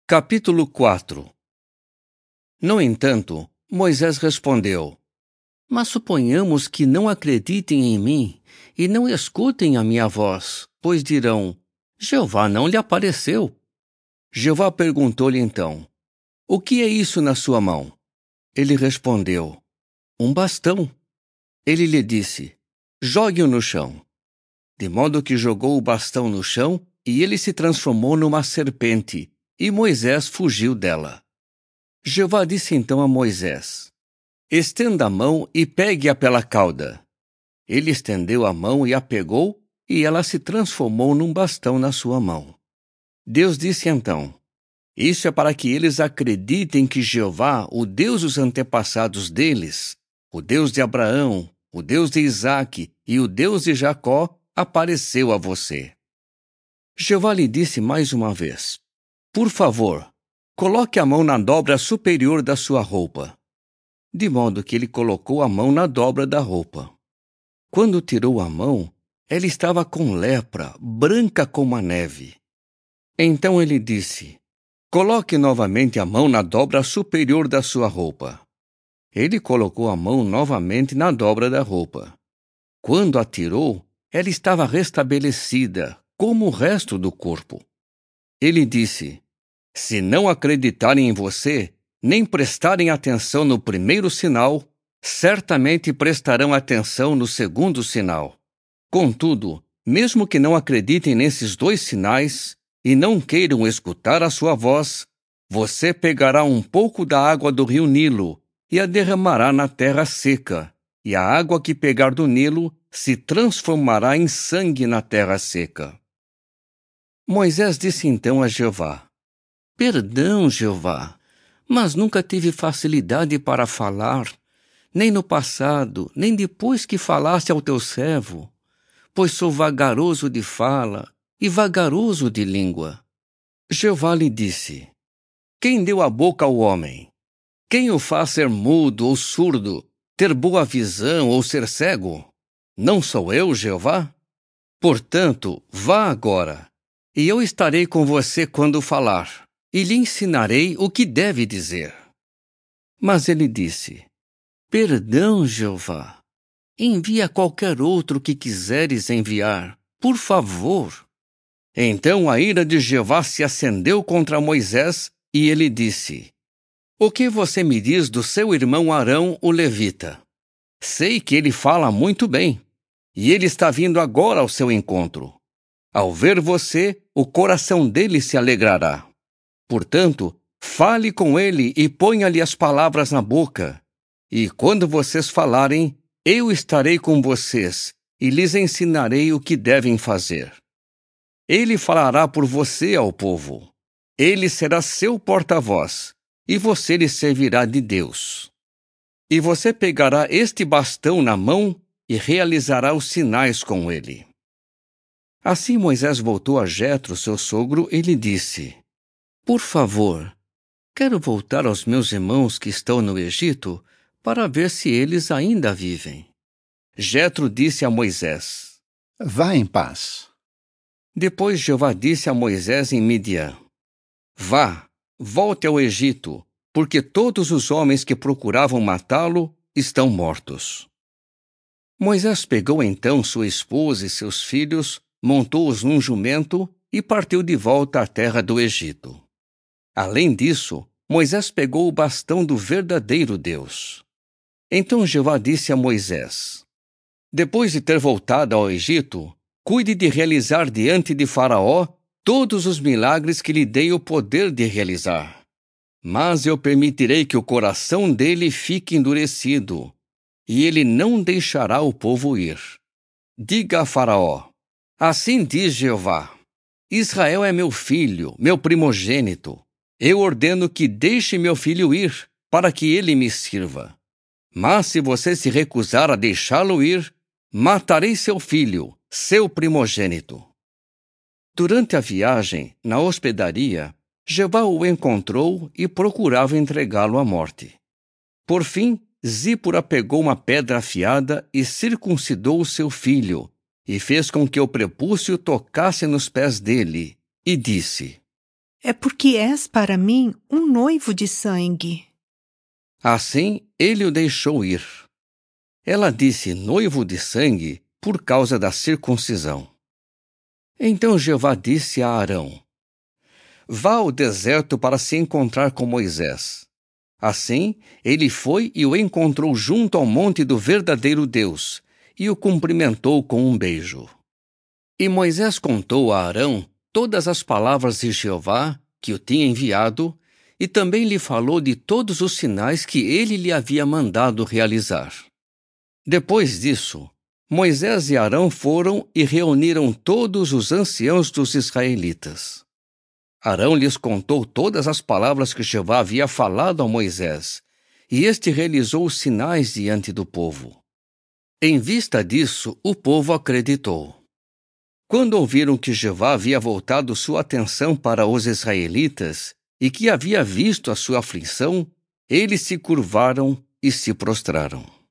Capítulo 4. No entanto, Moisés respondeu: Mas suponhamos que não acreditem em mim e não escutem a minha voz, pois dirão: Jeová não lhe apareceu. Jeová perguntou-lhe então: O que é isso na sua mão? Ele respondeu: Um bastão. Ele lhe disse: Jogue-o no chão. De modo que jogou o bastão no chão e ele se transformou numa serpente, e Moisés fugiu dela. Jeová disse então a Moisés: Estenda a mão e pegue-a pela cauda. Ele estendeu a mão e a pegou, e ela se transformou num bastão na sua mão. Deus disse então: Isso é para que eles acreditem que Jeová, o Deus dos antepassados deles, o Deus de Abraão, o Deus de Isaque e o Deus de Jacó, apareceu a você. Jeová lhe disse mais uma vez: Por favor, coloque a mão na dobra superior da sua roupa. De modo que ele colocou a mão na dobra da roupa. Quando tirou a mão, ela estava com lepra, branca como a neve. Então ele disse: Coloque novamente a mão na dobra superior da sua roupa. Ele colocou a mão novamente na dobra da roupa. Quando a tirou, ela estava restabelecida, como o resto do corpo. Ele disse: Se não acreditarem em você, nem prestarem atenção no primeiro sinal, certamente prestarão atenção no segundo sinal. Contudo, mesmo que não acreditem nesses dois sinais e não queiram escutar a sua voz, você pegará um pouco da água do rio Nilo e a derramará na terra seca, e a água que pegar do Nilo se transformará em sangue na terra seca. Moisés disse então a Jeová: Perdão, Jeová, mas nunca tive facilidade para falar, nem no passado, nem depois que falaste ao teu servo, pois sou vagaroso de fala e vagaroso de língua. Jeová lhe disse: Quem deu a boca ao homem? Quem o faz ser mudo ou surdo, ter boa visão ou ser cego? Não sou eu, Jeová? Portanto, vá agora, e eu estarei com você quando falar, e lhe ensinarei o que deve dizer. Mas ele disse: Perdão, Jeová. Envia qualquer outro que quiseres enviar, por favor. Então a ira de Jeová se acendeu contra Moisés, e ele disse: O que você me diz do seu irmão Arão, o levita? Sei que ele fala muito bem, e ele está vindo agora ao seu encontro. Ao ver você, o coração dele se alegrará. Portanto, fale com ele e ponha-lhe as palavras na boca. E quando vocês falarem, eu estarei com vocês e lhes ensinarei o que devem fazer. Ele falará por você ao povo. Ele será seu porta-voz, e você lhe servirá de Deus. E você pegará este bastão na mão e realizará os sinais com ele. Assim Moisés voltou a Jetro, seu sogro, e lhe disse: Por favor, quero voltar aos meus irmãos que estão no Egito para ver se eles ainda vivem. Jetro disse a Moisés: Vá em paz. Depois Jeová disse a Moisés em Midian: Vá, volte ao Egito, porque todos os homens que procuravam matá-lo estão mortos. Moisés pegou então sua esposa e seus filhos, montou-os num jumento e partiu de volta à terra do Egito. Além disso, Moisés pegou o bastão do verdadeiro Deus. Então Jeová disse a Moisés: Depois de ter voltado ao Egito, cuide de realizar diante de Faraó todos os milagres que lhe dei o poder de realizar. Mas eu permitirei que o coração dele fique endurecido, e ele não deixará o povo ir. Diga a Faraó: Assim diz Jeová: Israel é meu filho, meu primogênito. Eu ordeno que deixe meu filho ir, para que ele me sirva. Mas se você se recusar a deixá-lo ir, matarei seu filho, seu primogênito. Durante a viagem, na hospedaria, Jeová o encontrou e procurava entregá-lo à morte. Por fim, Zípora pegou uma pedra afiada e circuncidou o seu filho, e fez com que o prepúcio tocasse nos pés dele, e disse: é porque és para mim um noivo de sangue. Assim, ele o deixou ir. Ela disse noivo de sangue por causa da circuncisão. Então Jeová disse a Arão: Vá ao deserto para se encontrar com Moisés. Assim, ele foi e o encontrou junto ao monte do verdadeiro Deus, e o cumprimentou com um beijo. E Moisés contou a Arão todas as palavras de Jeová, que o tinha enviado, e também lhe falou de todos os sinais que ele lhe havia mandado realizar. Depois disso, Moisés e Arão foram e reuniram todos os anciãos dos israelitas. Arão lhes contou todas as palavras que Jeová havia falado a Moisés, e este realizou os sinais diante do povo. Em vista disso, o povo acreditou. Quando ouviram que Jeová havia voltado sua atenção para os israelitas e que havia visto a sua aflição, eles se curvaram e se prostraram.